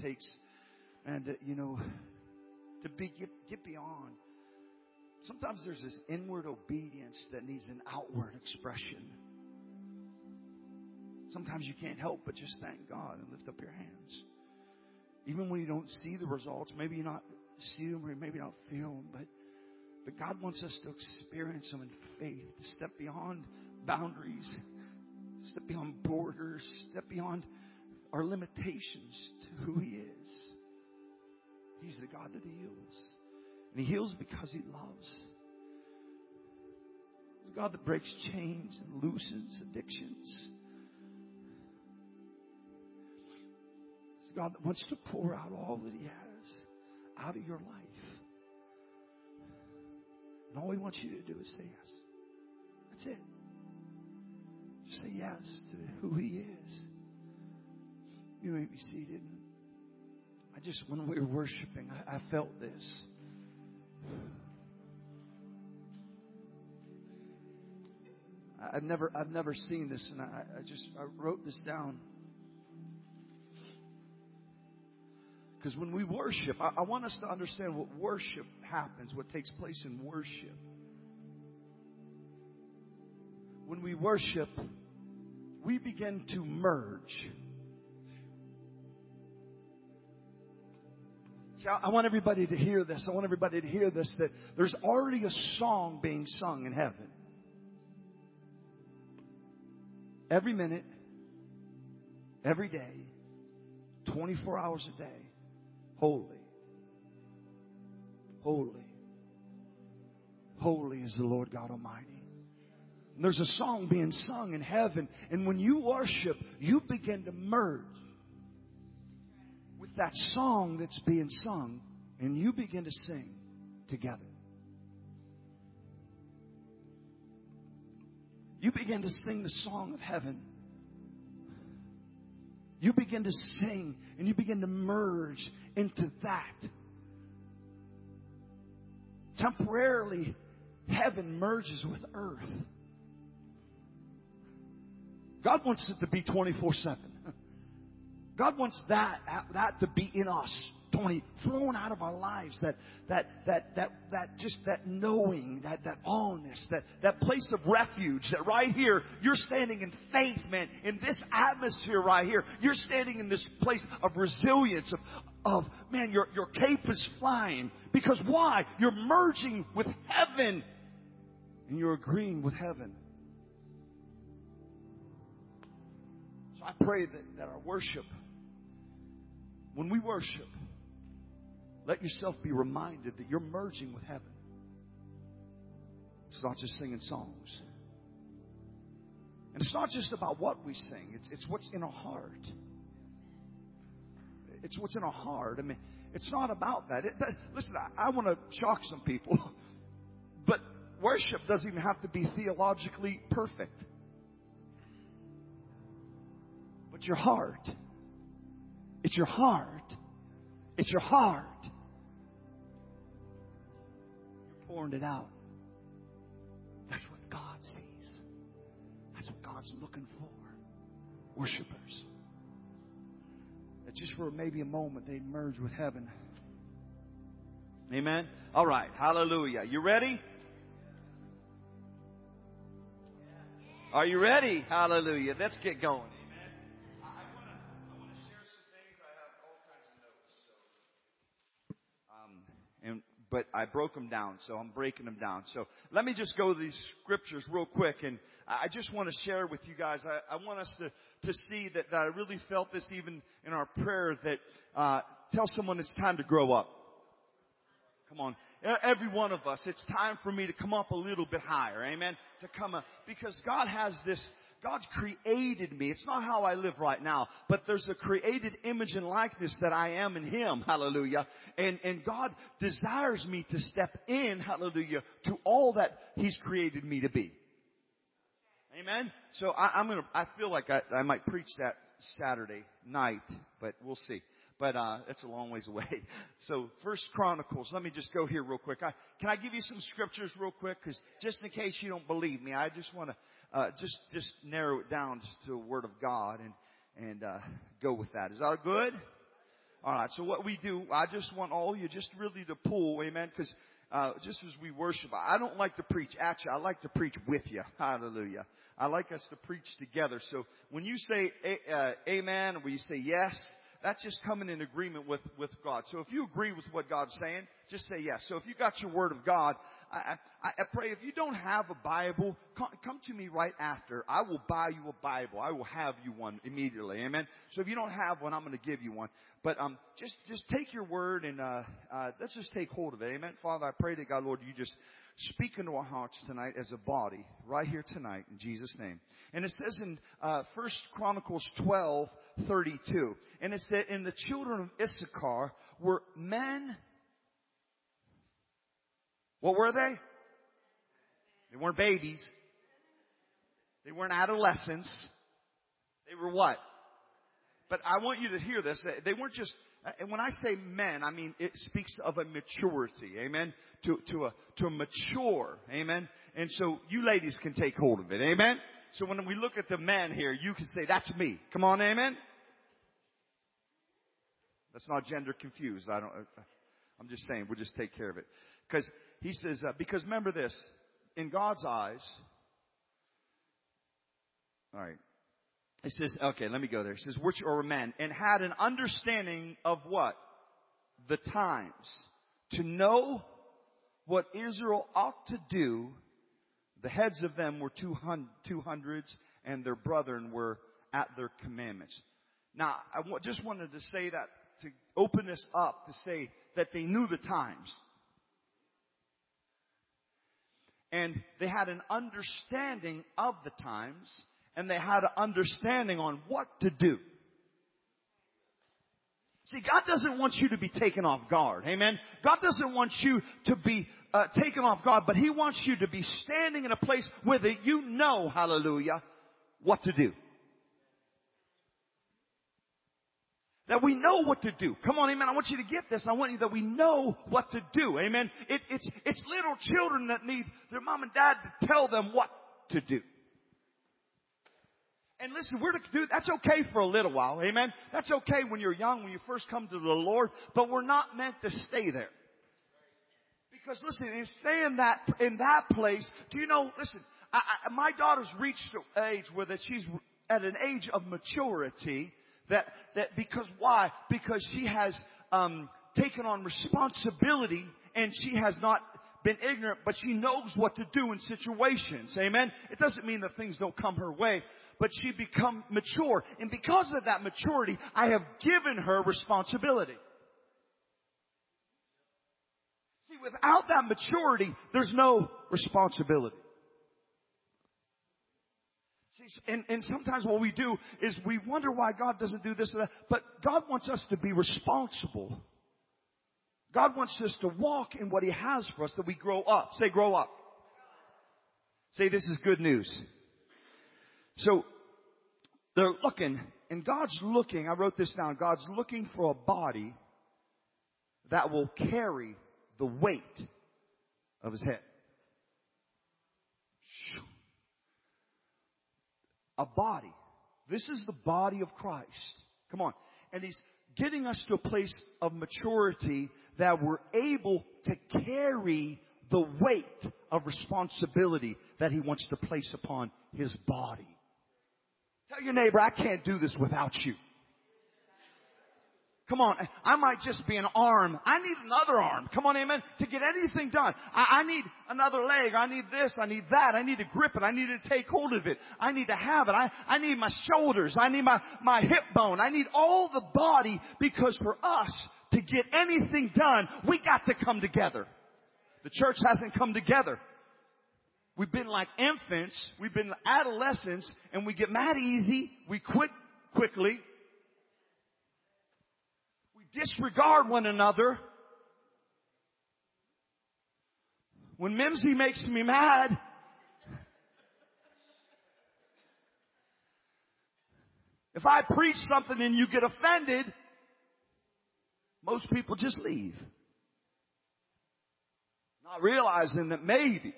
takes, and to get beyond. Sometimes there's this inward obedience that needs an outward expression. Sometimes you can't help but just thank God and lift up your hands. Even when you don't see the results, maybe you not see them or maybe not feel them, but God wants us to experience them in faith, to step beyond boundaries, step beyond borders, step beyond our limitations to who He is. He's the God that heals. And He heals because He loves. He's a God that breaks chains and loosens addictions. He's a God that wants to pour out all that He has out of your life. And all He wants you to do is say yes. That's it. Just say yes to who He is. You may be seated. When we were worshiping, I felt this. I've never seen this, and I wrote this down. Because when we worship, I want us to understand what worship happens, what takes place in worship. When we worship, we begin to merge. See, I want everybody to hear this. I want everybody to hear this, that there's already a song being sung in heaven. Every minute, every day, 24 hours a day. Holy, holy, holy is the Lord God Almighty. And there's a song being sung in heaven. And when you worship, you begin to merge with that song that's being sung. And you begin to sing together. You begin to sing the song of heaven. You begin to sing and you begin to merge into that. Temporarily, heaven merges with earth. God wants it to be 24/7. God wants that to be in us, flowing out of our lives. That knowing, that allness, that place of refuge. That right here, you're standing in faith, man. In this atmosphere right here, you're standing in this place of resilience. Of man, your cape is flying. Because why? You're merging with heaven, and you're agreeing with heaven. So I pray that our worship, when we worship, let yourself be reminded that you're merging with heaven. It's not just singing songs. And it's not just about what we sing. It's what's in our heart. It's what's in our heart. I mean, it's not about that. Listen, I want to shock some people. But worship doesn't even have to be theologically perfect. But your heart. It's your heart. It's your heart. You're pouring it out. That's what God sees. That's what God's looking for. Worshipers. That just for maybe a moment they merge with heaven. Amen. All right. Hallelujah. You ready? Are you ready? Hallelujah. Let's get going. But I broke them down, so I'm breaking them down. So let me just go to these scriptures real quick, and I just want to share with you guys. I want us to see that I really felt this even in our prayer, that tell someone it's time to grow up. Come on. Every one of us, it's time for me to come up a little bit higher. Amen. To come up. Because God has this. God's created me. It's not how I live right now, but there's a created image and likeness that I am in Him. Hallelujah. And God desires me to step in, hallelujah, to all that He's created me to be. Amen. So I feel like I might preach that Saturday night, but we'll see. But that's a long ways away. So 1 Chronicles, let me just go here real quick. Can I give you some scriptures real quick? Because just in case you don't believe me, I just want to just narrow it down just to a word of God and go with that. Is that good? All right. So what we do, I just want all you just really to pull, amen, because just as we worship, I don't like to preach at you. I like to preach with you. Hallelujah. I like us to preach together. So when you say amen, or when you say yes, that's just coming in agreement with God. So if you agree with what God's saying, just say yes. So if you got your word of God, I pray if you don't have a Bible, come to me right after. I will buy you a Bible. I will have you one immediately. Amen. So if you don't have one, I'm going to give you one. But just take your word and let's just take hold of it. Amen. Father, I pray that God, Lord, you just speak into our hearts tonight as a body, right here tonight, in Jesus' name. And it says in 1 Chronicles 12:32, and it said, "And the children of Issachar were men." What were they? They weren't babies. They weren't adolescents. They were what? But I want you to hear this. They weren't just, and when I say men, I mean it speaks of a maturity, amen? To mature, amen? And so you ladies can take hold of it, amen? So when we look at the men here, you can say, that's me. Come on, amen? That's not gender confused. I'm just saying, we'll just take care of it. Because he says, because remember this, in God's eyes, all right. It says, okay, let me go there. It says, which are men, and had an understanding of what? The times. To know what Israel ought to do. The heads of them were 200s, and their brethren were at their commandments. Now, I just wanted to say that, to open this up, to say that they knew the times. And they had an understanding of the times. And they had an understanding on what to do. See, God doesn't want you to be taken off guard. Amen. God doesn't want you to be taken off guard, but He wants you to be standing in a place where you know, hallelujah, what to do. That we know what to do. Come on, amen. I want you to get this. I want you that we know what to do. Amen. It's little children that need their mom and dad to tell them what to do. And listen, we're to do, that's okay for a little while, amen? That's okay when you're young, when you first come to the Lord, but we're not meant to stay there. Because listen, and stay in that place, do you know, listen, my daughter's reached an age where that she's at an age of maturity, that because why? Because she has taken on responsibility, and she has not been ignorant, but she knows what to do in situations, amen? It doesn't mean that things don't come her way, but she become mature. And because of that maturity, I have given her responsibility. See, without that maturity, there's no responsibility. See, and sometimes what we do is we wonder why God doesn't do this or that. But God wants us to be responsible. God wants us to walk in what He has for us, that we grow up. Say, grow up. Say, this is good news. So, they're looking, and God's looking, I wrote this down, God's looking for a body that will carry the weight of His head. A body. This is the body of Christ. Come on. And He's getting us to a place of maturity that we're able to carry the weight of responsibility that He wants to place upon His body. Tell your neighbor, I can't do this without you. Come on, I might just be an arm. I need another arm. Come on, amen. To get anything done. I need another leg. I need this. I need that. I need to grip it. I need to take hold of it. I need to have it. I need my shoulders. I need my hip bone. I need all the body, because for us to get anything done, we got to come together. The church hasn't come together. We've been like infants. We've been adolescents, and we get mad easy. We quit quickly. We disregard one another. When Mimsy makes me mad, if I preach something and you get offended, most people just leave. Not realizing that maybe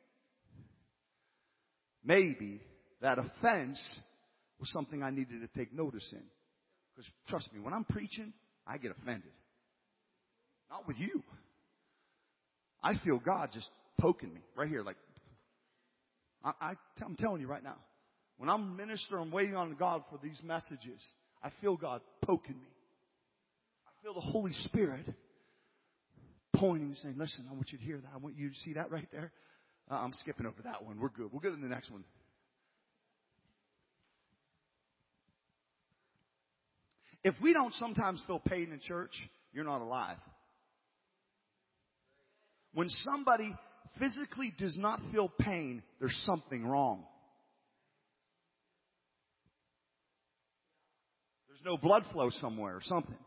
that offense was something I needed to take notice in. Because trust me, when I'm preaching, I get offended. Not with you. I feel God just poking me right here. Like, I'm telling you right now. When I'm ministering, I'm waiting on God for these messages. I feel God poking me. I feel the Holy Spirit pointing and saying, listen, I want you to hear that. I want you to see that right there. I'm skipping over that one. We're good. We'll get to the next one. If we don't sometimes feel pain in church, you're not alive. When somebody physically does not feel pain, there's something wrong. There's no blood flow somewhere or something.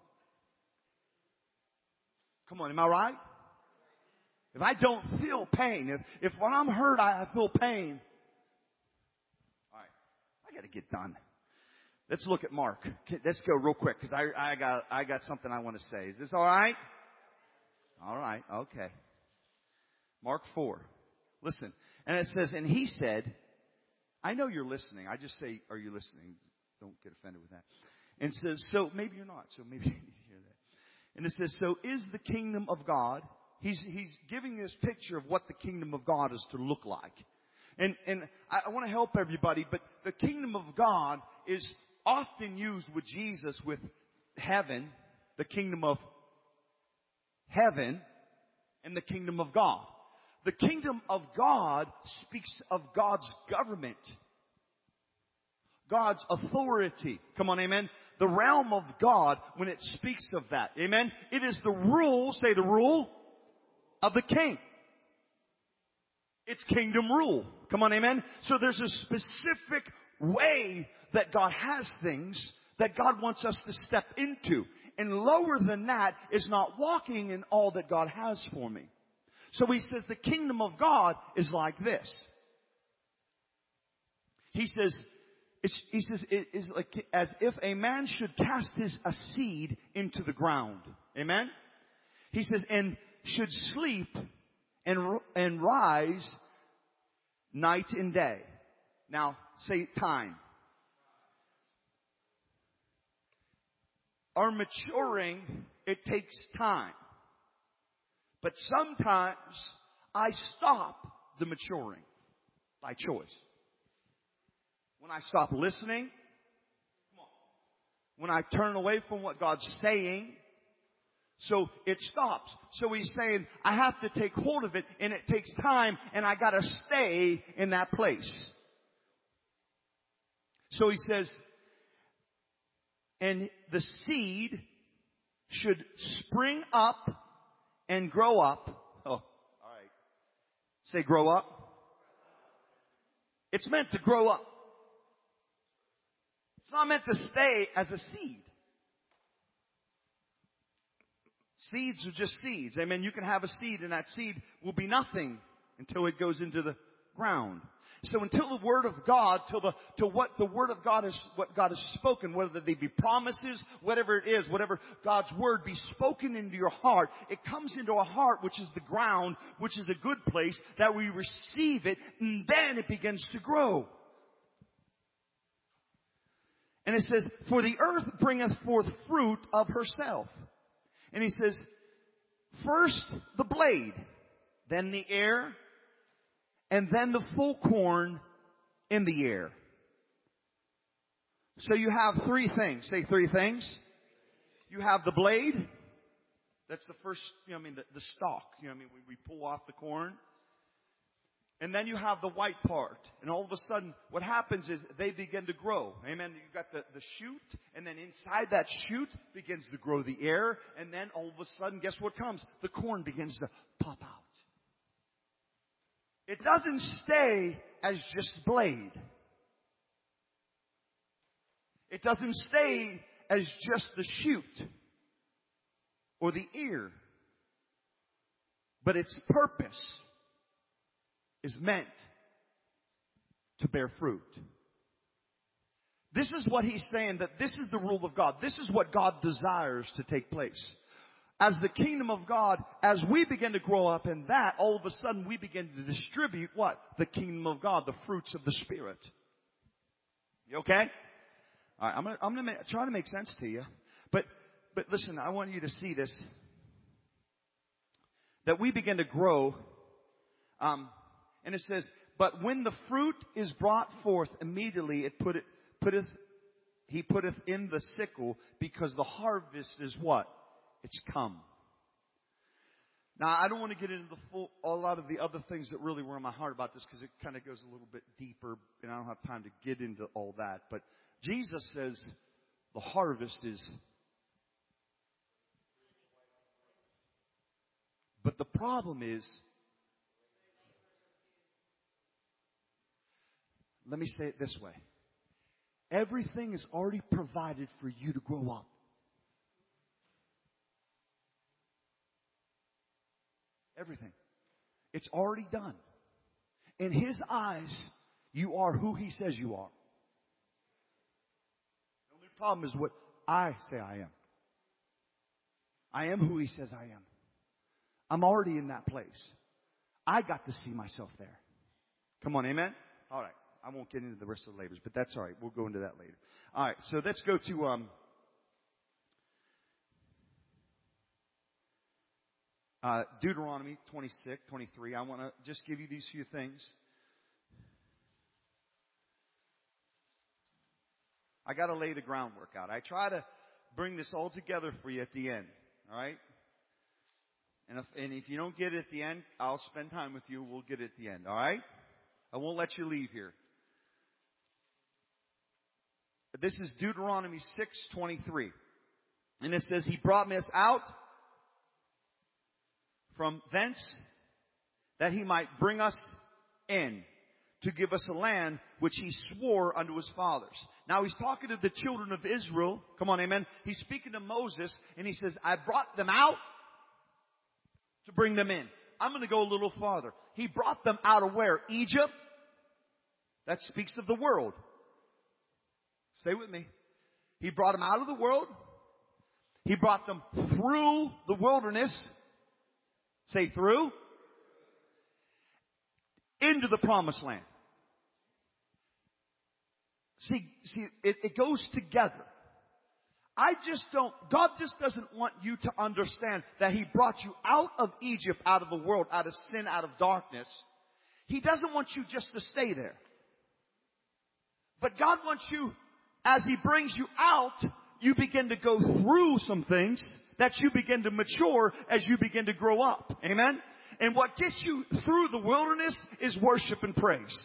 Come on, am I right? If I don't feel pain, if when I'm hurt I feel pain, all right, I got to get done. Let's look at Mark. Let's go real quick because I got something I want to say. Is this all right? All right, okay. Mark 4. Listen, and it says, and he said, I know you're listening. I just say, are you listening? Don't get offended with that. And it says, so maybe you're not. So maybe you need to hear that. And it says, so is the kingdom of God. He's giving this picture of what the kingdom of God is to look like. And I want to help everybody, but the kingdom of God is often used with Jesus with heaven, the kingdom of heaven, and the kingdom of God. The kingdom of God speaks of God's government, God's authority. Come on, amen. The realm of God when it speaks of that. Amen. It is the rule, say the rule, of the king. It's kingdom rule. Come on, amen. So there's a specific way that God has things that God wants us to step into. And lower than that is not walking in all that God has for me. So he says the kingdom of God is like this. He says it is like as if a man should cast a seed into the ground. Amen? He says, and should sleep and rise night and day. Now, say time. Our maturing, it takes time. But sometimes I stop the maturing by choice. When I stop listening, when I turn away from what God's saying, so it stops. So he's saying, I have to take hold of it, and it takes time, and I gotta stay in that place. So he says, and the seed should spring up and grow up. Oh, all right. Say grow up. It's meant to grow up. It's not meant to stay as a seed. Seeds are just seeds. Amen. You can have a seed and that seed will be nothing until it goes into the ground. So until the Word of God, till what the Word of God is, what God has spoken, whether they be promises, whatever it is, whatever God's Word be spoken into your heart, it comes into our heart, which is the ground, which is a good place, that we receive it, and then it begins to grow. And it says, for the earth bringeth forth fruit of herself. And he says, first the blade, then the ear, and then the full corn in the ear. So you have three things. Say three things. You have the blade. That's the first, the stalk. We pull off the corn. And then you have the white part. And all of a sudden, what happens is they begin to grow. Amen. You've got the shoot. And then inside that shoot begins to grow the ear. And then all of a sudden, guess what comes? The corn begins to pop out. It doesn't stay as just blade. It doesn't stay as just the shoot or the ear. But its purpose is meant to bear fruit. This is what he's saying, that this is the rule of God. This is what God desires to take place. As the kingdom of God, as we begin to grow up in that, all of a sudden we begin to distribute what? The kingdom of God, the fruits of the Spirit. You okay? All right, I'm going to try to make sense to you. But listen, I want you to see this. That we begin to grow. And it says, but when the fruit is brought forth, immediately he putteth in the sickle, because the harvest is what? It's come. Now, I don't want to get into a lot of the other things that really were in my heart about this, because it kind of goes a little bit deeper, and I don't have time to get into all that. But Jesus says the harvest is. But the problem is, let me say it this way. Everything is already provided for you to grow up. Everything. It's already done. In His eyes, you are who He says you are. The only problem is what I say I am. I am who He says I am. I'm already in that place. I got to see myself there. Come on, amen? All right. I won't get into the rest of the labors, but that's all right. We'll go into that later. All right. So let's go to Deuteronomy 26, 23. I want to just give you these few things. I got to lay the groundwork out. I try to bring this all together for you at the end. All right? And if you don't get it at the end, I'll spend time with you. We'll get it at the end. All right? I won't let you leave here. This is Deuteronomy 6:23. And it says, He brought us out from thence, that He might bring us in, to give us a land which He swore unto His fathers. Now He's talking to the children of Israel. Come on, amen. He's speaking to Moses, and He says, I brought them out to bring them in. I'm going to go a little farther. He brought them out of where? Egypt. That speaks of the world. Stay with me. He brought them out of the world. He brought them through the wilderness. Say through. Into the promised land. See, it goes together. God just doesn't want you to understand that He brought you out of Egypt, out of the world, out of sin, out of darkness. He doesn't want you just to stay there. But God wants you, as He brings you out, you begin to go through some things that you begin to mature as you begin to grow up. Amen? And what gets you through the wilderness is worship and praise.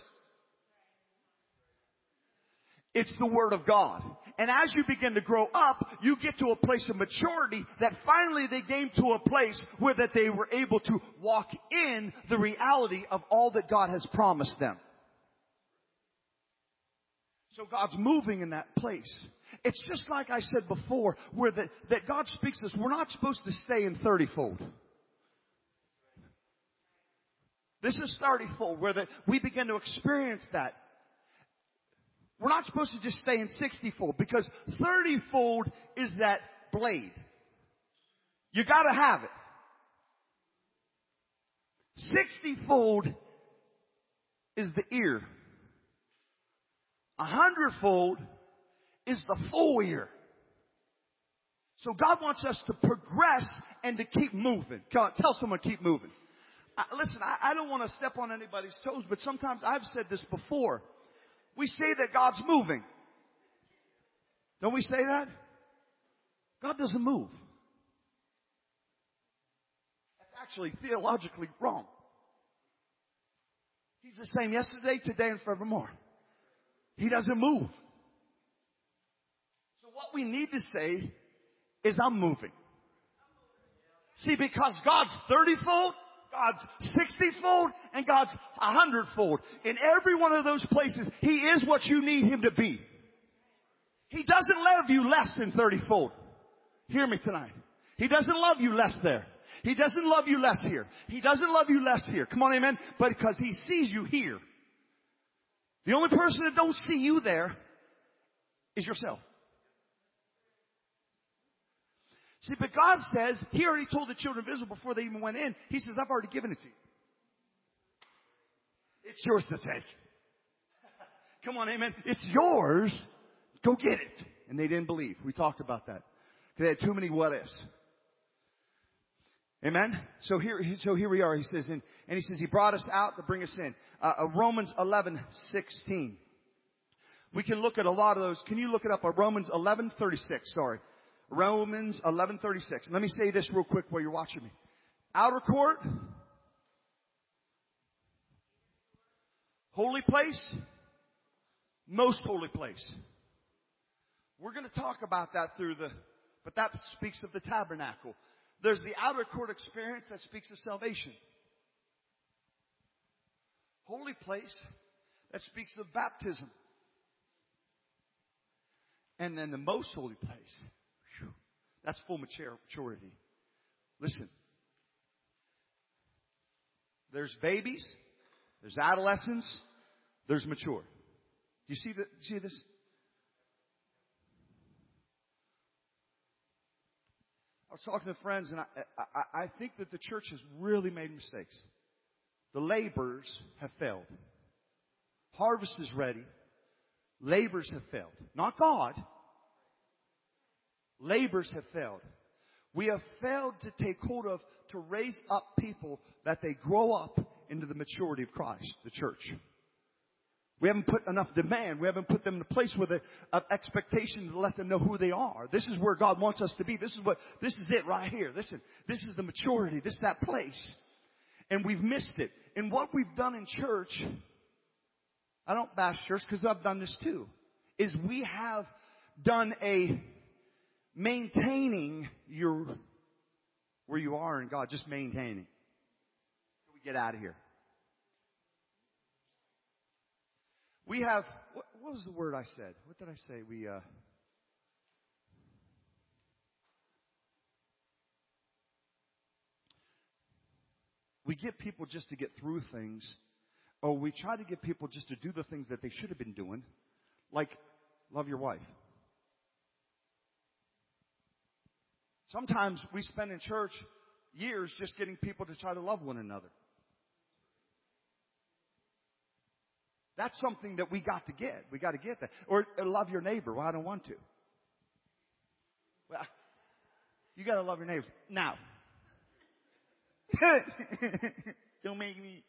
It's the Word of God. And as you begin to grow up, you get to a place of maturity that finally they came to a place where that they were able to walk in the reality of all that God has promised them. So God's moving in that place. It's just like I said before, where that God speaks to us. We're not supposed to stay in 30-fold. This is 30-fold, where we begin to experience that. We're not supposed to just stay in 60-fold, because 30-fold is that blade. You got to have it. 60-fold is the ear. 100-fold is the full ear. So God wants us to progress and to keep moving. Tell someone, keep moving. Listen, I don't want to step on anybody's toes, but sometimes I've said this before. We say that God's moving. Don't we say that? God doesn't move. That's actually theologically wrong. He's the same yesterday, today, and forevermore. He doesn't move. So what we need to say is, I'm moving. See, because God's 30-fold, God's 60-fold, and God's 100-fold. In every one of those places, He is what you need Him to be. He doesn't love you less than 30-fold. Hear me tonight. He doesn't love you less there. He doesn't love you less here. He doesn't love you less here. Come on, amen? But because He sees you here. The only person that don't see you there is yourself. See, but God says, He already told the children of Israel before they even went in, He says, I've already given it to you. It's yours to take. Come on, amen. It's yours. Go get it. And they didn't believe. We talked about that. They had too many what ifs. Amen? So here we are. He says, and he says, He brought us out to bring us in. Romans 11:16. We can look at a lot of those. Can you look it up? Romans 11:36. Sorry. Romans 11:36. Let me say this real quick while you're watching me. Outer court. Holy place. Most holy place. We're going to talk about that but that speaks of the tabernacle. There's the outer court experience that speaks of salvation. Holy place, that speaks of baptism. And then the most holy place, that's full maturity. Listen, there's babies, there's adolescents, there's mature. Do you see this? I was talking to friends, and I think that the church has really made mistakes. The laborers have failed. Harvest is ready. Laborers have failed. Not God. Laborers have failed. We have failed to take hold of, to raise up people that they grow up into the maturity of Christ, the church. We haven't put enough demand. We haven't put them in a place with an expectation to let them know who they are. This is where God wants us to be. This is it right here. Listen, this is the maturity. This is that place. And we've missed it. And what we've done in church, I don't bash church because I've done this too, is we have done a maintaining where you are in God, just maintaining. So we get out of here. We have, what was the word I said? What did I say? We get people just to get through things, or we try to get people just to do the things that they should have been doing, like love your wife. Sometimes we spend in church years just getting people to try to love one another. That's something that we got to get. We got to get that. Or love your neighbor. Well, I don't want to. Well, you got to love your neighbors. Now. Don't make me.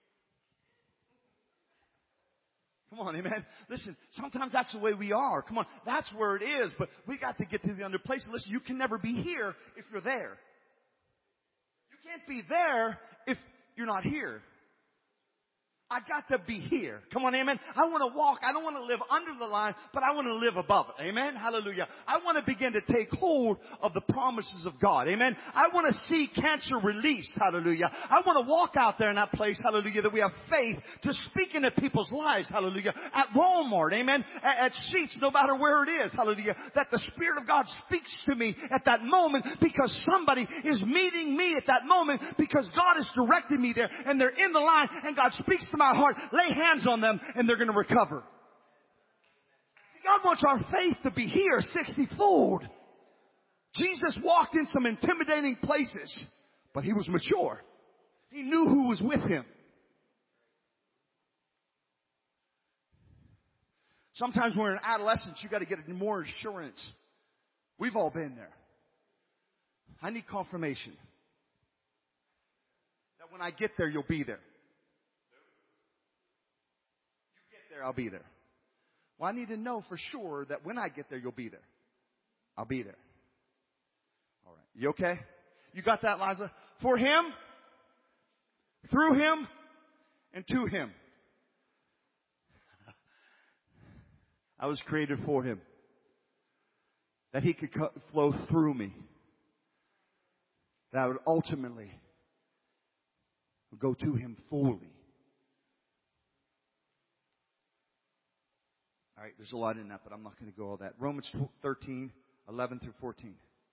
Come on, amen. Listen, sometimes that's the way we are. Come on, that's where it is. But we got to get to the under place. Listen, you can never be here if you're there. You can't be there if you're not here. I got to be here. Come on, amen. I want to walk. I don't want to live under the line, but I want to live above it. Amen. Hallelujah. I want to begin to take hold of the promises of God. Amen. I want to see cancer released. Hallelujah. I want to walk out there in that place. Hallelujah. That we have faith to speak into people's lives. Hallelujah. At Walmart. Amen. At Sheetz, no matter where it is. Hallelujah. That the Spirit of God speaks to me at that moment because somebody is meeting me at that moment because God is directing me there and they're in the line and God speaks to my heart. Lay hands on them and they're going to recover. See, God wants our faith to be here 60-fold. Jesus walked in some intimidating places, but he was mature. He knew who was with him. Sometimes when we're in adolescence, you got to get more assurance. We've all been there. I need confirmation that when I get there, you'll be there. I'll be there. Well, I need to know for sure that when I get there, you'll be there. I'll be there. All right. You okay? You got that, Liza? For him, through him, and to him. I was created for him. That he could flow through me. That I would ultimately go to him fully. All right, there's a lot in that, but I'm not going to go all that. Romans 13, 11 through 14.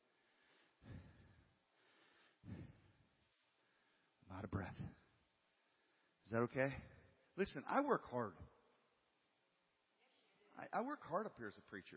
I'm out of breath. Is that okay? Listen, I work hard. I work hard up here as a preacher,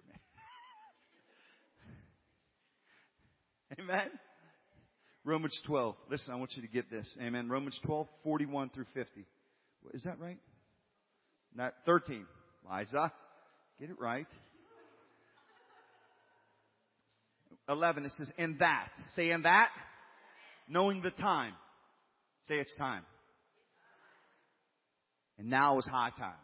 man. Amen? Romans 12. Listen, I want you to get this. Amen. Romans 12, 41 through 50. Is that right? Not 13. Liza. Get it right. 11, it says, in that. Say in that. Knowing the time. Say it's time. And now is high time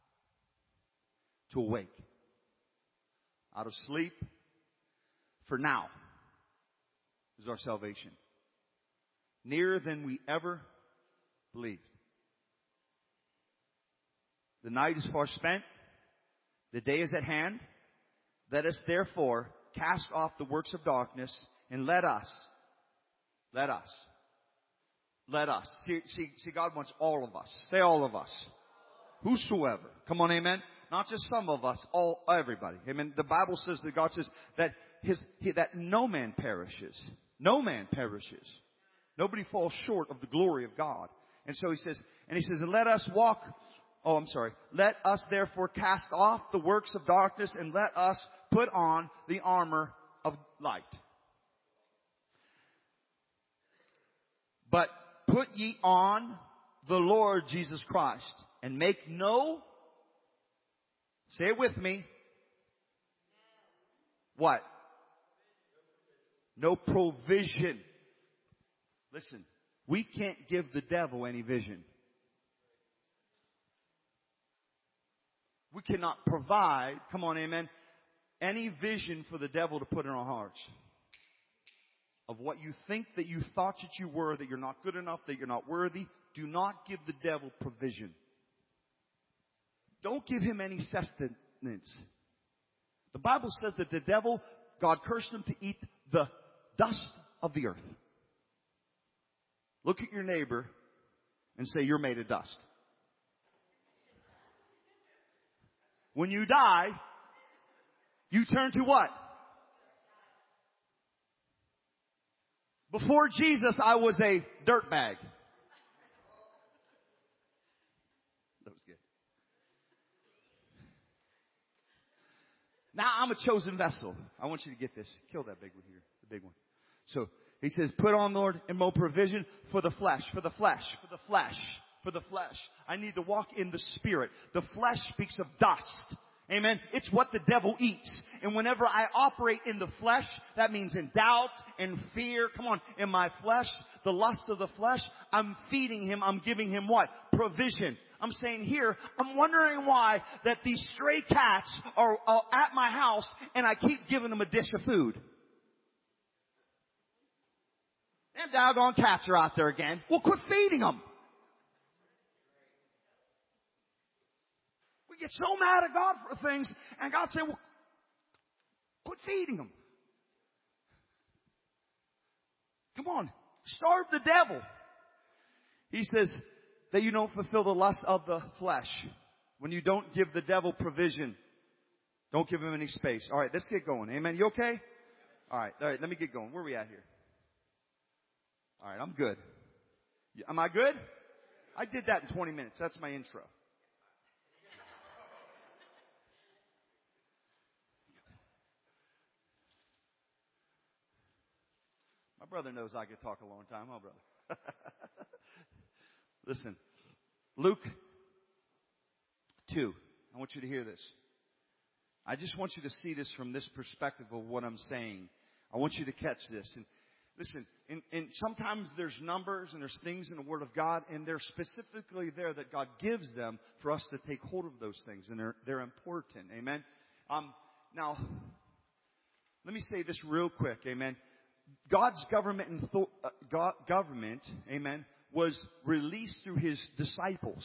to awake out of sleep. For now is our salvation. Nearer than we ever believed. The night is far spent. The day is at hand. Let us therefore cast off the works of darkness and let us. See, God wants all of us. Say all of us. Whosoever. Come on, amen. Not just some of us, everybody. Amen. The Bible says that God says that that no man perishes. No man perishes. Nobody falls short of the glory of God. And so he says, and let us walk. Oh, I'm sorry. Let us therefore cast off the works of darkness and let us put on the armor of light. But put ye on the Lord Jesus Christ and make no, say it with me, what? No provision. Listen, we can't give the devil any vision. We cannot provide, come on, amen, any vision for the devil to put in our hearts. Of what you think that you thought that you were, that you're not good enough, that you're not worthy. Do not give the devil provision. Don't give him any sustenance. The Bible says that the devil, God cursed him to eat the dust of the earth. Look at your neighbor and say, you're made of dust. When you die, you turn to what? Before Jesus, I was a dirt bag. That was good. Now I'm a chosen vessel. I want you to get this. Kill that big one here, the big one. So he says, put on, Lord, and more provision for the flesh, for the flesh, for the flesh, for the flesh. I need to walk in the Spirit. The flesh speaks of dust. Amen. It's what the devil eats. And whenever I operate in the flesh, that means in doubt and fear. Come on. In my flesh, the lust of the flesh, I'm feeding him. I'm giving him what? Provision. I'm saying here, I'm wondering why that these stray cats are at my house and I keep giving them a dish of food. Them doggone cats are out there again. Well, quit feeding them. We get so mad at God for things, and God said, well, quit feeding them. Come on, starve the devil. He says that you don't fulfill the lust of the flesh. When you don't give the devil provision, don't give him any space. All right, let's get going. Amen. You okay? All right, let me get going. Where are we at here? All right, I'm good. Am I good? I did that in 20 minutes. That's my intro. My brother knows I could talk a long time, huh, brother? Listen, Luke 2. I want you to hear this. I just want you to see this from this perspective of what I'm saying. I want you to catch this. And listen, and sometimes there's numbers and there's things in the Word of God, and they're specifically there that God gives them for us to take hold of those things, and they're important. Amen. Now, let me say this real quick. Amen. God's government amen, was released through His disciples.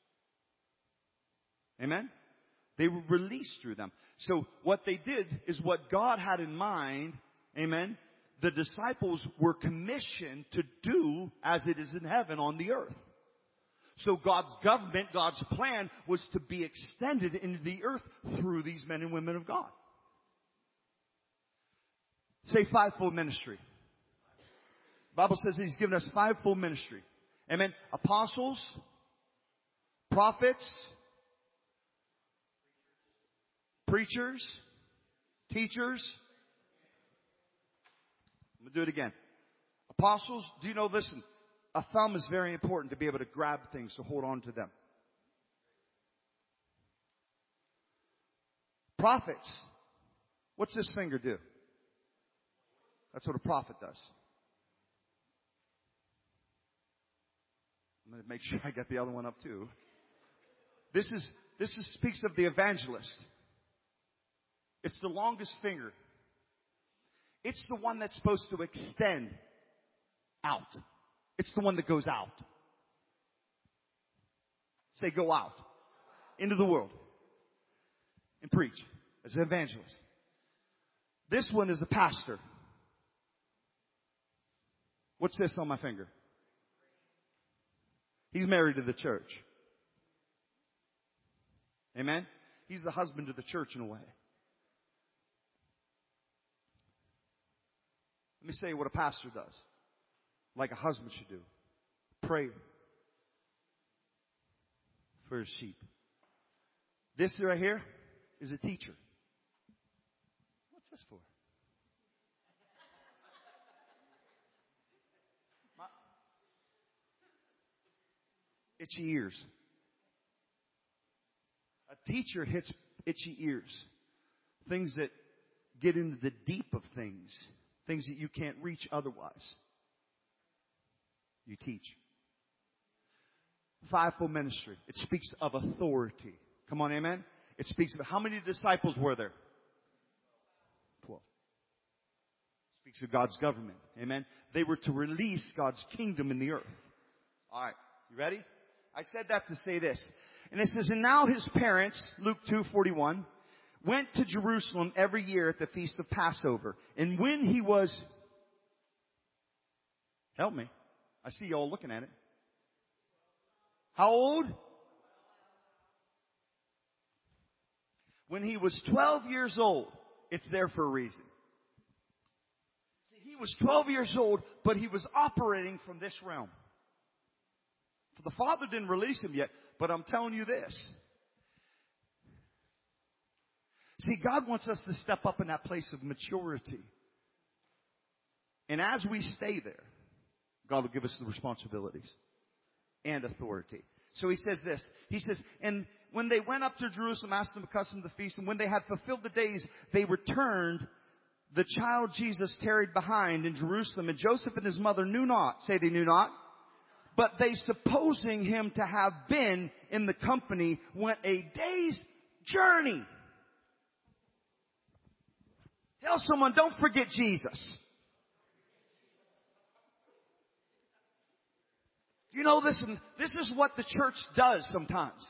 Amen? They were released through them. So what they did is what God had in mind, amen, the disciples were commissioned to do as it is in heaven on the earth. So God's government, God's plan was to be extended into the earth through these men and women of God. Say fivefold ministry. The Bible says that He's given us fivefold ministry. Amen. Apostles, prophets, preachers, teachers. I'm going to do it again. Apostles, do you know, listen, a thumb is very important to be able to grab things, to hold on to them. Prophets, what's this finger do? That's what a prophet does. I'm going to make sure I got the other one up too. This speaks of the evangelist. It's the longest finger. It's the one that's supposed to extend out. It's the one that goes out. Say, go out into the world and preach as an evangelist. This one is a pastor. What's this on my finger? He's married to the church. Amen? He's the husband to the church in a way. Let me say what a pastor does, like a husband should do. Pray for his sheep. This right here is a teacher. What's this for? Itchy ears. A teacher hits itchy ears. Things that get into the deep of things. Things that you can't reach otherwise. You teach. Fivefold ministry. It speaks of authority. Come on, amen? It speaks of how many disciples were there? 12. It speaks of God's government. Amen? They were to release God's kingdom in the earth. All right. You ready? I said that to say this. And it says, and now his parents, Luke 2:41, went to Jerusalem every year at the feast of Passover. And when he was, help me, I see you all looking at it. How old? When he was 12 years old. It's there for a reason. See, he was 12 years old, but he was operating from this realm. The Father didn't release him yet, but I'm telling you this. See, God wants us to step up in that place of maturity. And as we stay there, God will give us the responsibilities and authority. So he says this. He says, and when they went up to Jerusalem, asked them to custom the feast, and when they had fulfilled the days, they returned. The child Jesus tarried behind in Jerusalem, and Joseph and his mother knew not. Say they knew not. But they, supposing him to have been in the company, went a day's journey. Tell someone, don't forget Jesus. You know, listen, this is what the church does sometimes.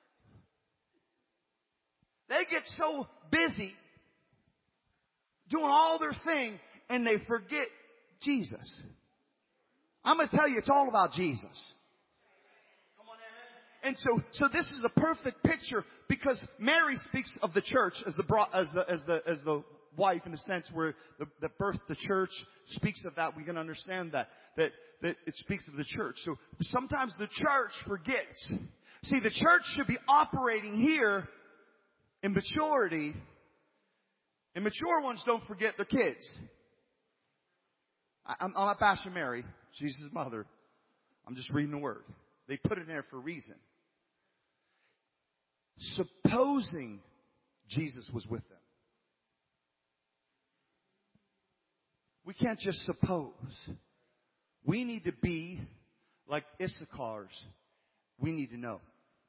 They get so busy doing all their thing and they forget Jesus. I'm going to tell you, it's all about Jesus. Come on, amen. And so this is a perfect picture because Mary speaks of the church as the wife in a sense where the birth, the church speaks of that. We can understand that it speaks of the church. So sometimes the church forgets. See, the church should be operating here in maturity, and mature ones don't forget their kids. I'm not bashing Mary. She's his mother. I'm just reading the word. They put it in there for a reason. Supposing Jesus was with them. We can't just suppose. We need to be like Issachar's. We need to know.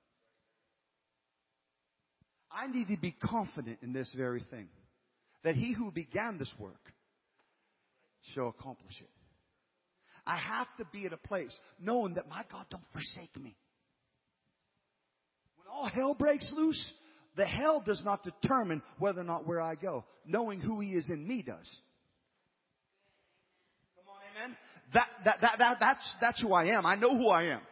I need to be confident in this very thing. That he who began this work shall accomplish it. I have to be at a place knowing that my God don't forsake me. When all hell breaks loose, the hell does not determine whether or not where I go. Knowing who he is in me does. Come on, amen? That's who I am. I know who I am.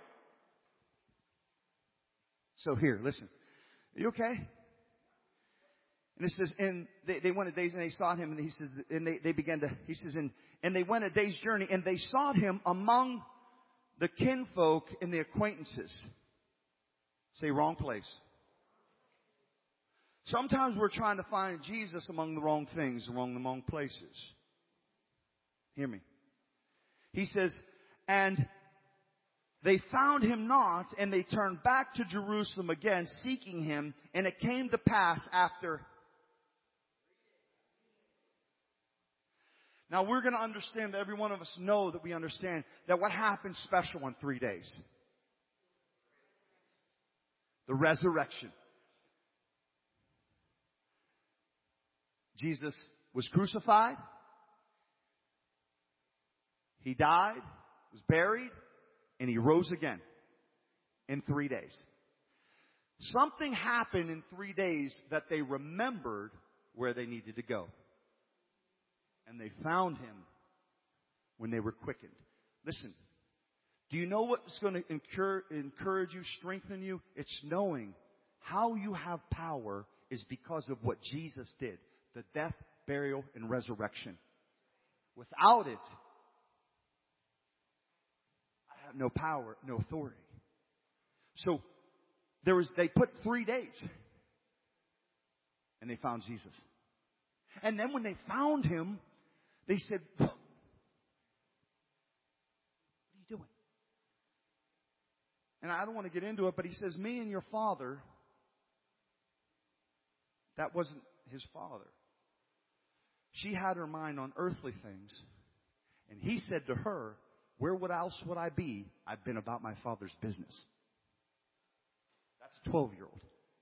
So here, listen. Are you okay? And it says, and they went a day's and they sought him, and he says, and they began to, he says, and they went a day's journey, and they sought him among the kinfolk and the acquaintances. Say wrong place. Sometimes we're trying to find Jesus among the wrong things, among the wrong places. Hear me. He says, and they found him not, and they turned back to Jerusalem again, seeking him, and it came to pass after. Now we're going to understand that every one of us know that we understand that what happens special on 3 days. The resurrection. Jesus was crucified. He died, was buried, and He rose again in 3 days. Something happened in 3 days that they remembered where they needed to go. And they found Him when they were quickened. Listen, do you know what's going to encourage you, strengthen you? It's knowing how you have power is because of what Jesus did. The death, burial, and resurrection. Without it, I have no power, no authority. So they put 3 days. And they found Jesus. And then when they found Him, they said, what are you doing? And I don't want to get into it, but He says, me and your father, that wasn't His father. She had her mind on earthly things. And He said to her, where else would I be? I've been about my Father's business. That's a 12-year-old.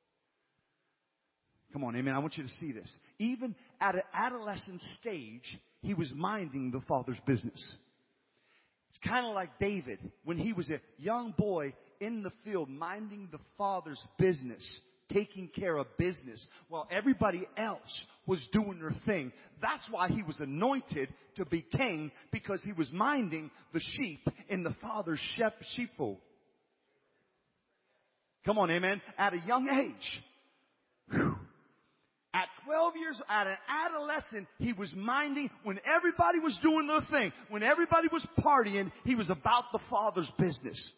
Come on, amen. I want you to see this. Even at an adolescent stage, he was minding the Father's business. It's kind of like David when he was a young boy in the field minding the Father's business, taking care of business while everybody else was doing their thing. That's why he was anointed to be king, because he was minding the sheep in the Father's sheepfold. Come on, amen. At a young age. Whew. At 12 years, at an adolescent, he was minding when everybody was doing their thing. When everybody was partying, he was about the Father's business.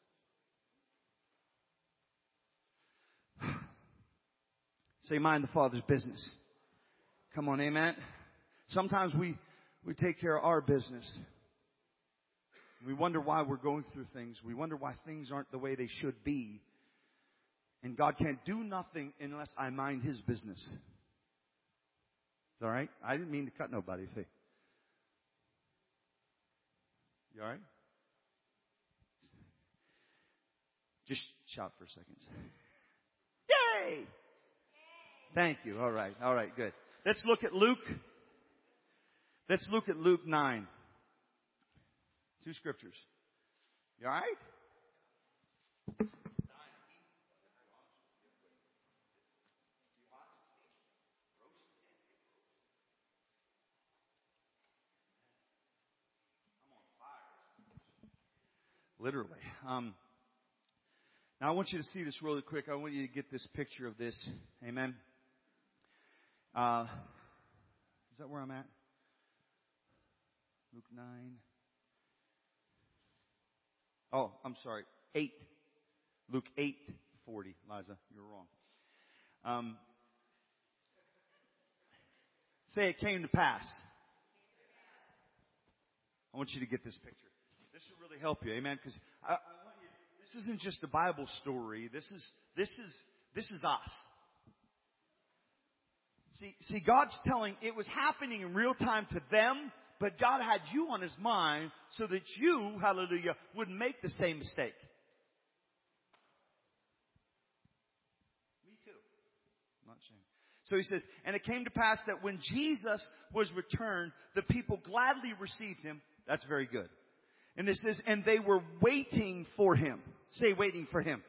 Say, mind the Father's business. Come on, amen. Sometimes we take care of our business. We wonder why we're going through things. We wonder why things aren't the way they should be. And God can't do nothing unless I mind His business. Is that all right? I didn't mean to cut nobody. See? You all right? Just shout for a second. Yay! Thank you. All right. All right. Good. Let's look at Luke. Let's look at Luke 9. 2 scriptures. You all right? Literally. Now I want you to see this really quick. I want you to get this picture of this. Amen. Is that where I'm at? Luke 9. Oh, I'm sorry. 8. Luke 8:40. Liza, you're wrong. Say it came to pass. I want you to get this picture. This will really help you, amen. Because I want you. This isn't just a Bible story. This is us. See, God's telling it was happening in real time to them, but God had you on His mind so that you, hallelujah, wouldn't make the same mistake. Me too. I'm not ashamed. So He says, and it came to pass that when Jesus was returned, the people gladly received Him. That's very good. And it says, and they were waiting for Him. Say, waiting for Him.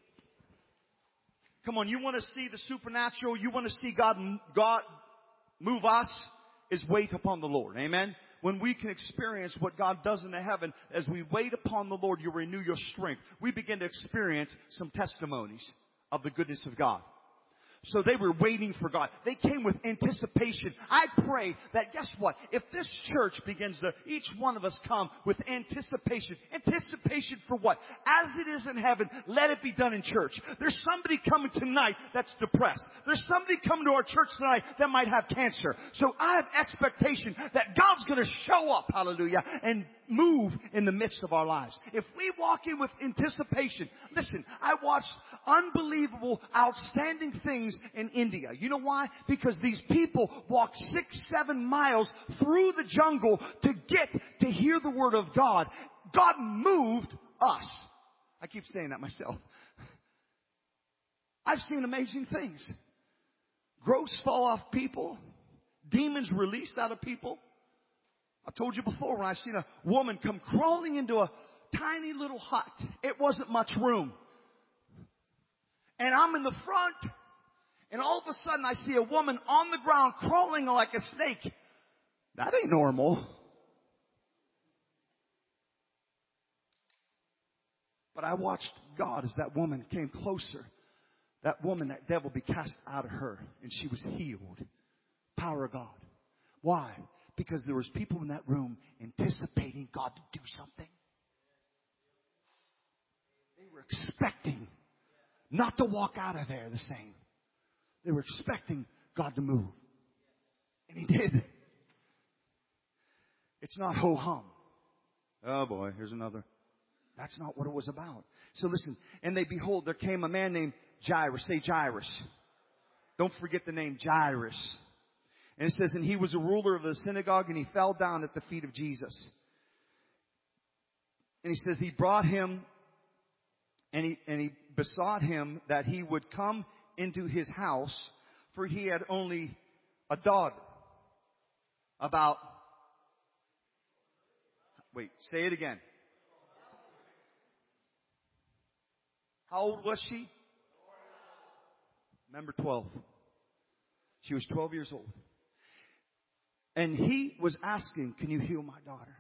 Come on, you want to see the supernatural? You want to see God move us? Is wait upon the Lord. Amen? When we can experience what God does in the heaven, as we wait upon the Lord, you renew your strength. We begin to experience some testimonies of the goodness of God. So they were waiting for God. They came with anticipation. I pray that, guess what? If this church begins to, each one of us come with anticipation. Anticipation for what? As it is in heaven, let it be done in church. There's somebody coming tonight that's depressed. There's somebody coming to our church tonight that might have cancer. So I have expectation that God's going to show up, hallelujah, and move in the midst of our lives. If we walk in with anticipation, listen, I watched unbelievable, outstanding things in India. You know why? Because these people walked 6-7 miles through the jungle to get to hear the word of God. God moved us. I keep saying that myself. I've seen amazing things. Growths fall off people. Demons released out of people. I told you before when I seen a woman come crawling into a tiny little hut. It wasn't much room. And I'm in the front. And all of a sudden I see a woman on the ground crawling like a snake. That ain't normal. But I watched God as that woman came closer. That woman, that devil be cast out of her. And she was healed. Power of God. Why? Because there was people in that room anticipating God to do something. They were expecting not to walk out of there the same. They were expecting God to move. And He did. It's not ho-hum. Oh boy, here's another. That's not what it was about. So listen, and they behold, there came a man named Jairus. Say Jairus. Don't forget the name Jairus. And it says, and he was a ruler of the synagogue, and he fell down at the feet of Jesus. And he says he brought him, and he besought him that he would come into his house, for he had only a daughter. Say it again. How old was she? Number 12. She was 12 years old. And he was asking, can you heal my daughter?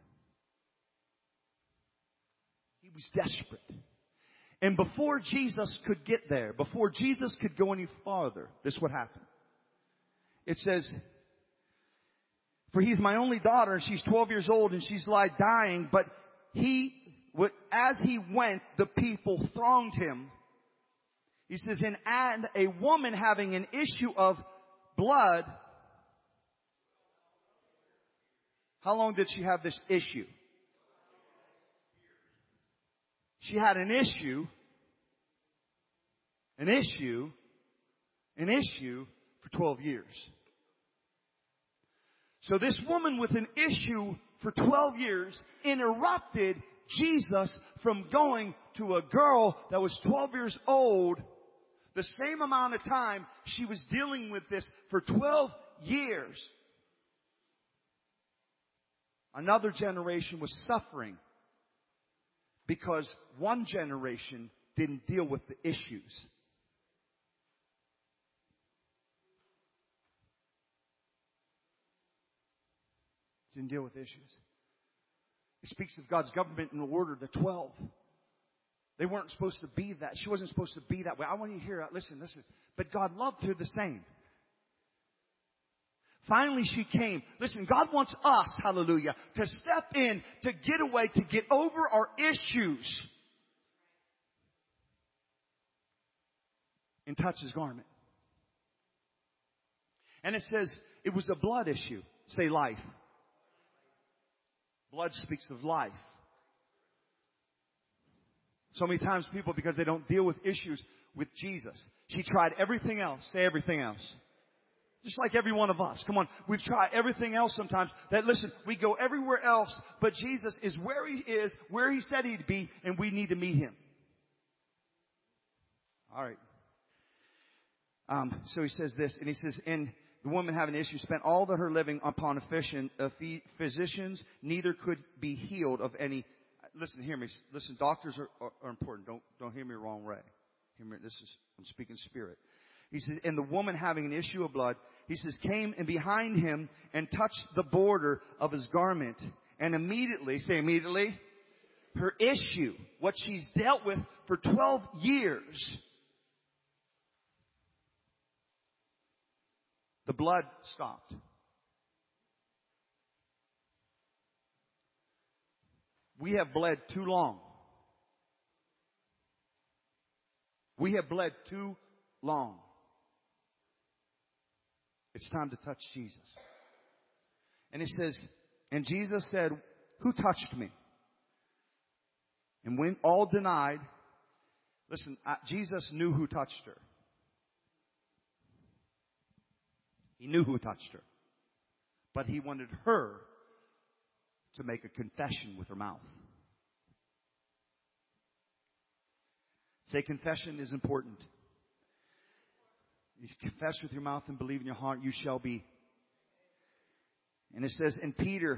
He was desperate. And before Jesus could get there, before Jesus could go any farther, this would happen. It says, for he's my only daughter, and she's 12 years old, and she's like dying. But as he went, the people thronged him. He says, and a woman having an issue of blood. How long did she have this issue? She had an issue for 12 years. So this woman with an issue for 12 years interrupted Jesus from going to a girl that was 12 years old. The same amount of time she was dealing with this for 12 years. Another generation was suffering because one generation didn't deal with the issues. Didn't deal with issues. It speaks of God's government and order, the 12. They weren't supposed to be that. She wasn't supposed to be that way. I want you to hear that. Listen. But God loved her the same. Finally, she came. Listen, God wants us, hallelujah, to step in, to get away, to get over our issues. And touch His garment. And it says it was a blood issue. Say life. Blood speaks of life. So many times people, because they don't deal with issues with Jesus. She tried everything else. Say everything else. Just like every one of us. Come on. We've tried everything else sometimes. We go everywhere else, but Jesus is where He is, where He said He'd be, and we need to meet Him. All right. So He says this, and He says, and the woman having an issue spent all of her living upon physicians, neither could be healed of any. Listen, hear me. Listen, doctors are important. Don't hear me wrong way. Hear me. I'm speaking spirit. He says, and the woman having an issue of blood, he says, came and behind him and touched the border of his garment. And immediately, say immediately, her issue, what she's dealt with for 12 years, the blood stopped. We have bled too long. We have bled too long. It's time to touch Jesus. And it says, and Jesus said, who touched me? And when all denied, listen, Jesus knew who touched her. He knew who touched her. But he wanted her to make a confession with her mouth. Say, confession is important. You confess with your mouth and believe in your heart, you shall be. And it says, and Peter,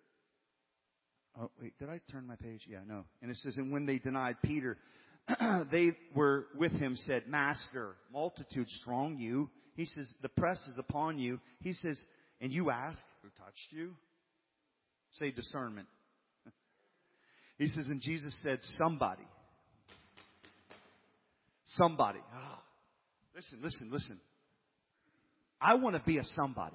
oh wait, did I turn my page? Yeah, no. And it says, and when they denied Peter, they were with him, said, Master, multitudes throng you. He says, the press is upon you. He says, and you ask, who touched you? Say discernment. He says, and Jesus said, somebody. Somebody. Ah, listen. I want to be a somebody.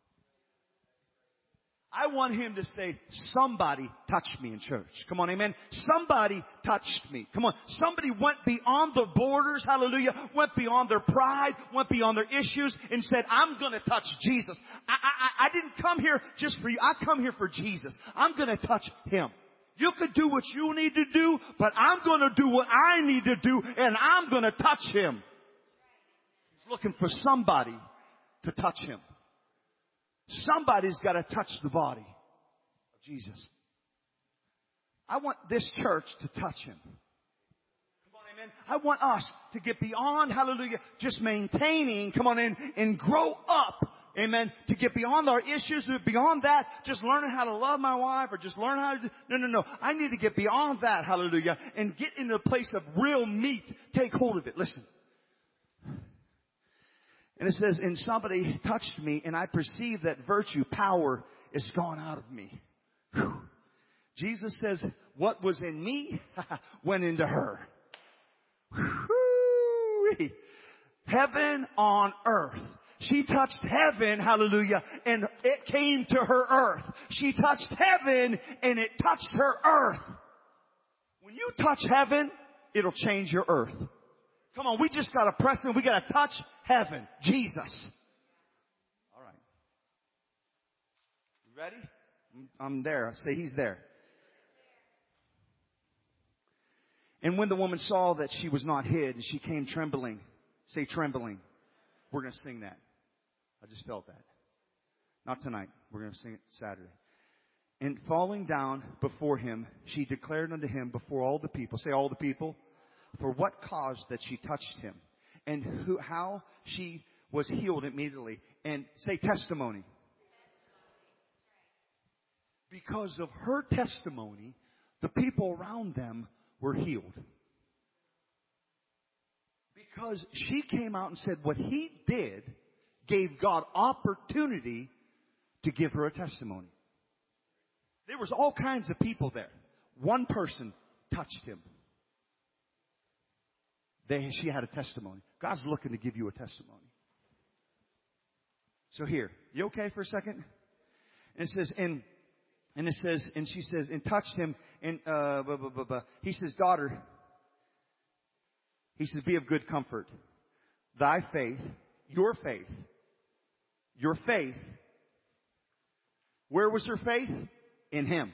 I want him to say, somebody touched me in church. Come on, amen. Somebody touched me. Come on. Somebody went beyond the borders, hallelujah, went beyond their pride, went beyond their issues, and said, I'm going to touch Jesus. I didn't come here just for you. I come here for Jesus. I'm going to touch him. You could do what you need to do, but I'm going to do what I need to do, and I'm going to touch him. He's looking for somebody to touch him. Somebody's got to touch the body of Jesus. I want this church to touch him. Come on, amen. I want us to get beyond, hallelujah, just maintaining, come on in, and grow up. Amen. To get beyond our issues, beyond that, just learning how to love my wife or just learn how to do. No. I need to get beyond that, hallelujah, and get into a place of real meat. Take hold of it. Listen. And it says, and somebody touched me, and I perceived that virtue, power, is gone out of me. Whew. Jesus says, what was in me went into her. Whew. Heaven on earth. She touched heaven, hallelujah, and it came to her earth. She touched heaven, and it touched her earth. When you touch heaven, it'll change your earth. Come on, we just got to press in. We got to touch heaven. Jesus. All right. You ready? I'm there. Say he's there. And when the woman saw that she was not hid, and she came trembling. Say trembling. We're going to sing that. I just felt that. Not tonight. We're going to sing it Saturday. And falling down before him, she declared unto him before all the people. Say all the people. For what cause that she touched him. And how she was healed immediately. And say testimony. Because of her testimony, the people around them were healed. Because she came out and said what he did gave God opportunity to give her a testimony. There was all kinds of people there. One person touched him. She had a testimony. God's looking to give you a testimony. So here, you okay for a second? And it says, and she says, and touched him, and he says, daughter, he says, be of good comfort. Thy faith, your faith, where was her faith? In him.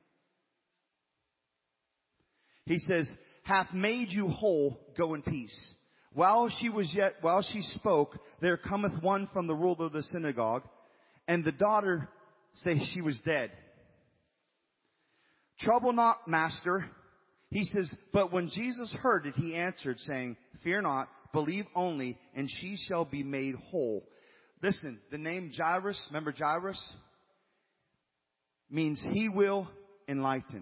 He says, hath made you whole, go in peace. While she spoke, there cometh one from the ruler of the synagogue, and the daughter say she was dead. Trouble not, master. He says, but when Jesus heard it, he answered, saying, fear not, believe only, and she shall be made whole. Listen, the name Jairus, remember Jairus? Means he will enlighten.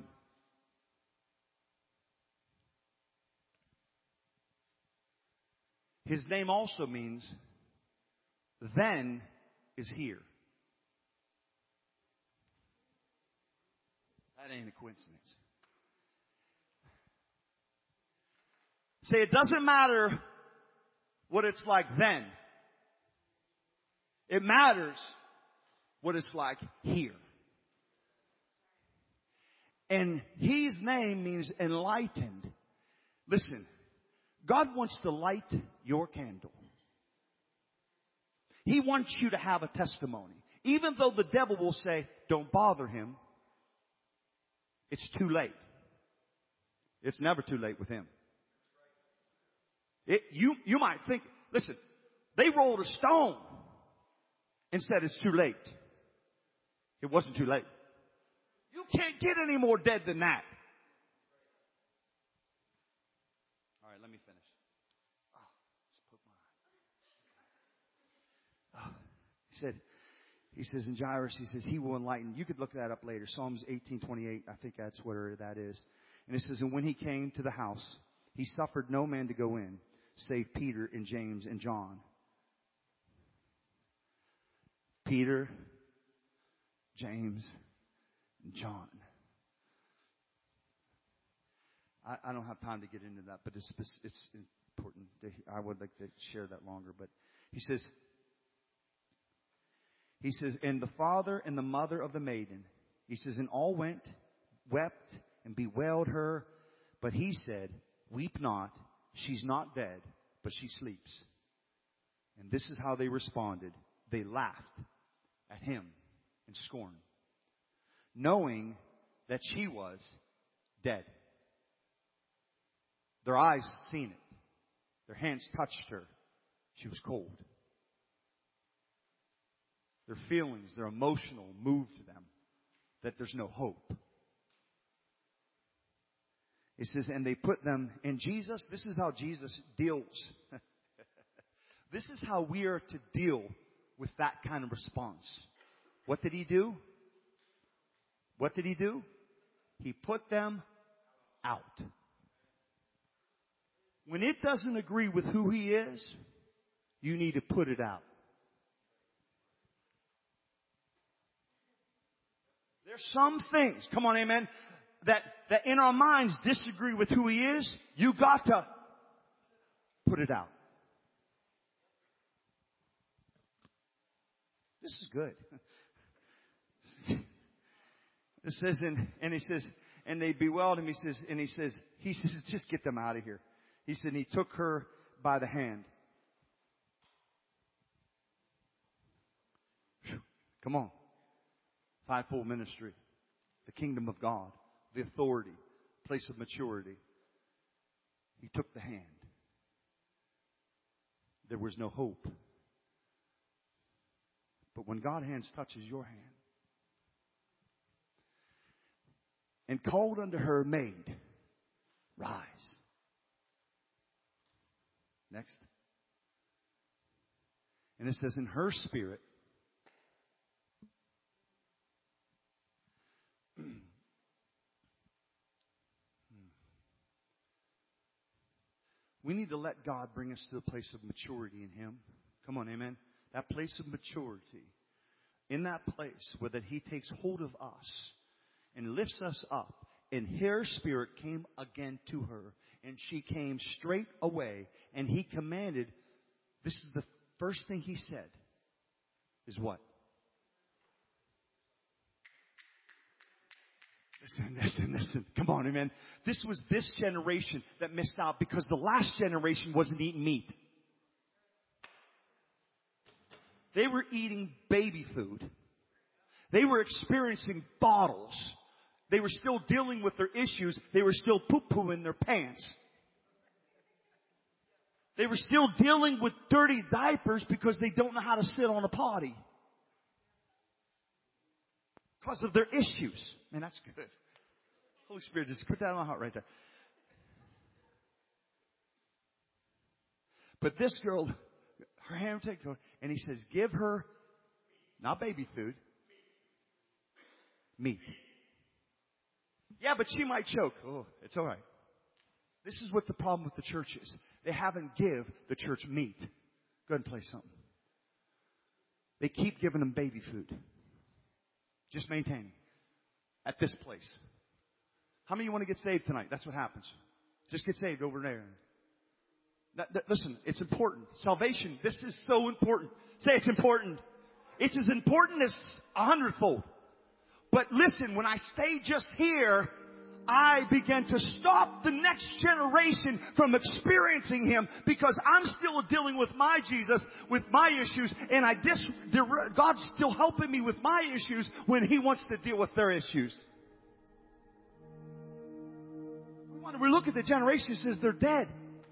His name also means then is here. That ain't a coincidence. Say, it doesn't matter what it's like then. It matters what it's like here. And his name means enlightened. Listen, God wants to light your candle. He wants you to have a testimony. Even though the devil will say, don't bother him, it's too late. It's never too late with Him. You might think, listen, they rolled a stone and said it's too late. It wasn't too late. You can't get any more dead than that. All right, let me finish. He says in Jairus, he says, He will enlighten. You could look that up later. Psalms 18:28, I think that's where that is. And it says, and when He came to the house, He suffered no man to go in, save Peter and James and John. Peter, James, and John. I don't have time to get into that, but it's important. I would like to share that longer. But he says, and the father and the mother of the maiden, he says, and all wept and bewailed her. But He said, weep not, she's not dead, but she sleeps. And this is how they responded. They laughed at Him in scorn, knowing that she was dead. Their eyes seen it. Their hands touched her. She was cold. Their feelings, their emotional moved them that there's no hope. It says, and they put them in Jesus. This is how Jesus deals. This is how we are to deal with that kind of response. What did He do? What did He do? He put them out. When it doesn't agree with who He is, you need to put it out. There's some things, come on, amen, that in our minds disagree with who He is. You got to put it out. This is good. It says, and he says, and they bewailed Him. He says, just get them out of here. He said, and He took her by the hand. Whew. Come on. Fivefold ministry. The kingdom of God. The authority. Place of maturity. He took the hand. There was no hope. But when God's hands touches your hand. And called unto her maid, rise. Next. And it says, in her spirit, we need to let God bring us to a place of maturity in Him. Come on, amen. That place of maturity. In that place where that He takes hold of us and lifts us up. And her spirit came again to her. And she came straight away. And He commanded, this is the first thing He said, is what? Listen. Come on, amen. This was this generation that missed out because the last generation wasn't eating meat. They were eating baby food. They were experiencing bottles. They were still dealing with their issues. They were still poo-pooing their pants. They were still dealing with dirty diapers because they don't know how to sit on a potty. Because of their issues. Man, that's good. Holy Spirit, just put that in my heart right there. But this girl, her hand takes her, and He says, give her, not baby food, meat. Yeah, but she might choke. Oh, it's all right. This is what the problem with the church is. They haven't give the church meat. Go ahead and play something. They keep giving them baby food. Just maintaining. At this place. How many of you want to get saved tonight? That's what happens. Just get saved over there. Listen, it's important. Salvation, this is so important. Say it's important. It's as important as 100-fold. But listen, when I stay just here, I began to stop the next generation from experiencing Him because I'm still dealing with my Jesus, with my issues, and God's still helping me with my issues when He wants to deal with their issues. Come on, we look at the generation that says they're dead.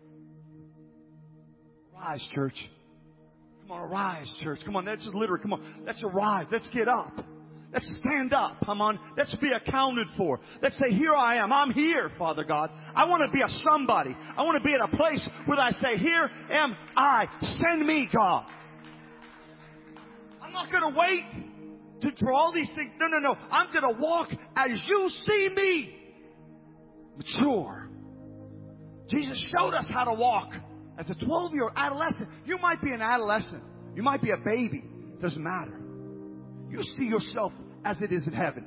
Rise, church. Come on, arise, church. Come on, that's literally, come on. Let's arise. Let's get up. Let's stand up. Come on. Let's be accounted for. Let's say, here I am. I'm here, Father God. I want to be a somebody. I want to be at a place where I say, here am I. Send me, God. I'm not going to wait for all these things. No. I'm going to walk as you see me. Mature. Jesus showed us how to walk as a 12-year-old adolescent. You might be an adolescent. You might be a baby. Doesn't matter. You see yourself as it is in heaven.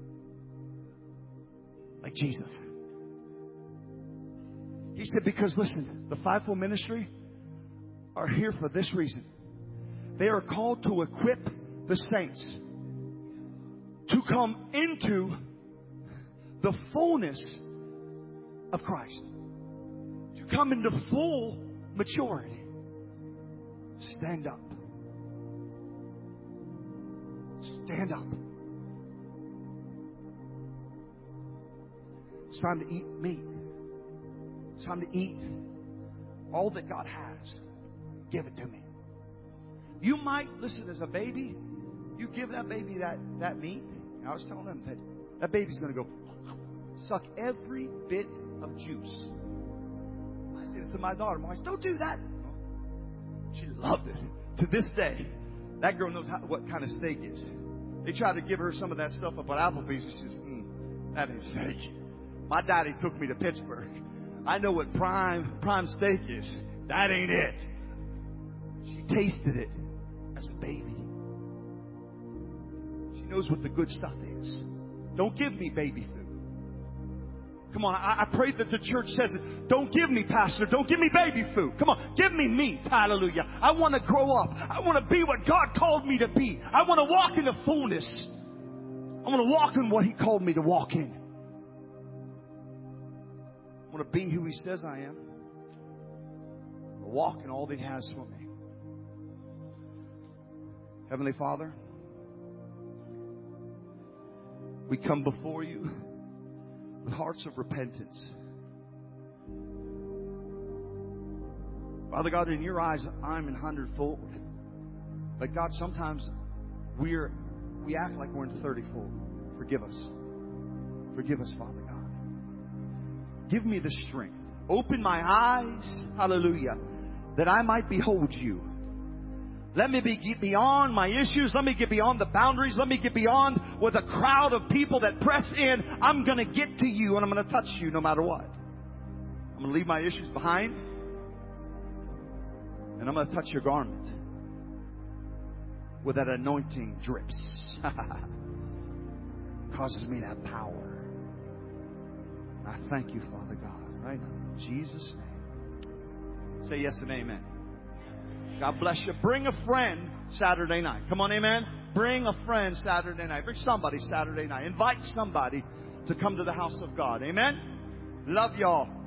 Like Jesus. He said, because listen, the fivefold ministry are here for this reason. They are called to equip the saints to come into the fullness of Christ. To come into full maturity. Stand up. Stand up. It's time to eat meat. It's time to eat all that God has. Give it to me. You might, listen, as a baby, you give that baby that meat. And I was telling them that baby's going to go suck every bit of juice. I did it to my daughter. My wife, don't do that. She loved it. To this day, that girl knows what kind of steak is. They tried to give her some of that stuff up at Applebee's. She says, that ain't steak. My daddy took me to Pittsburgh. I know what prime steak is. That ain't it. She tasted it as a baby. She knows what the good stuff is. Don't give me baby food. Come on, I pray that the church says it. Don't give me, Pastor. Don't give me baby food. Come on, give me meat. Hallelujah. I want to grow up. I want to be what God called me to be. I want to walk in the fullness. I want to walk in what He called me to walk in. I want to be who He says I am. I want to walk in all that He has for me. Heavenly Father, we come before You with hearts of repentance. Father God, in Your eyes, I'm in hundredfold. But God, sometimes we act like we're in 30-fold. Forgive us. Forgive us, Father God. Give me the strength. Open my eyes, hallelujah, that I might behold You. Let me get beyond my issues. Let me get beyond the boundaries. Let me get beyond with a crowd of people that press in. I'm going to get to You and I'm going to touch You no matter what. I'm going to leave my issues behind. And I'm going to touch Your garment where that anointing drips. Causes me to have power. And I thank You, Father God, right now. In Jesus' name. Say yes and amen. God bless you. Bring a friend Saturday night. Come on, amen. Bring a friend Saturday night. Bring somebody Saturday night. Invite somebody to come to the house of God. Amen. Love y'all.